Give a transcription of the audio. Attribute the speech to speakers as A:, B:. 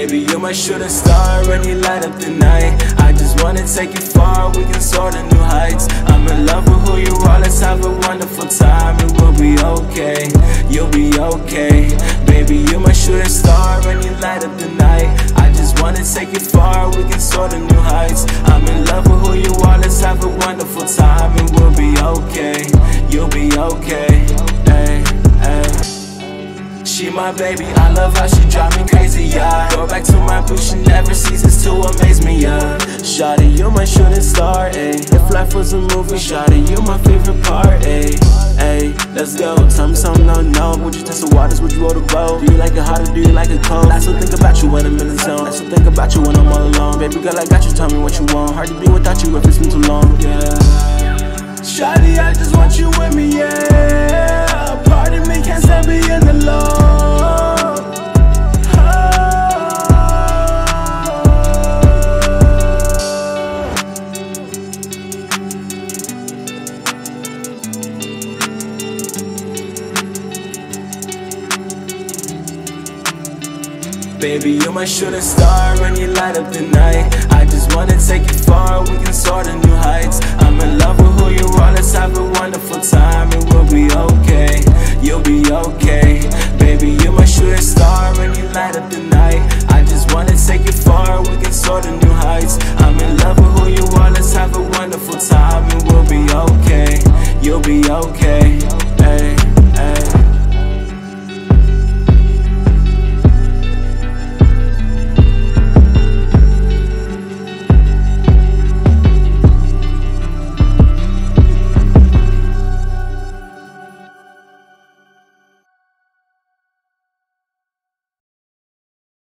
A: Baby, you're my shooting star and you light up the night. I just wanna take you far, we can soar to new heights. I'm in love with who you are, let's have a wonderful time. And we'll be okay, you'll be okay. Baby, you're my shooting star and you light up the night. I just wanna take you far, we can soar to new heights. I'm in love with who you are, let's have a wonderful time. And we'll be okay, you'll be okay. Ay, ay. She my baby, I love how she drive me crazy, yeah. Go back to my booth, she never ceases to amaze me, yeah. Shawty, you're my shooting star, ayy. If life was a movie, shawty, you're my favorite part, ayy. Ayy, let's go. Tell me something I don't know. Would you test the waters, would you roll the boat? Do you like it hot or do you like it cold? I still think about you when I'm in the zone. I still think about you when I'm all alone. Baby girl, I got you, tell me what you want. Hard to be without you if it's been too long, yeah. Shawty, I just want you with me, yeah. Part of me can't stand being alone. Baby, you're my shooting star and you light up the night. I just wanna take you far, we can soar to new heights. I'm in love with who you are, let's have a wonderful time. And we'll be okay, you'll be okay. Baby, you're my shooting star and you light up the night. I just wanna take you far, we can soar to new heights. I'm in love with who you are, let's have a wonderful time. And we'll be okay, you'll be okay.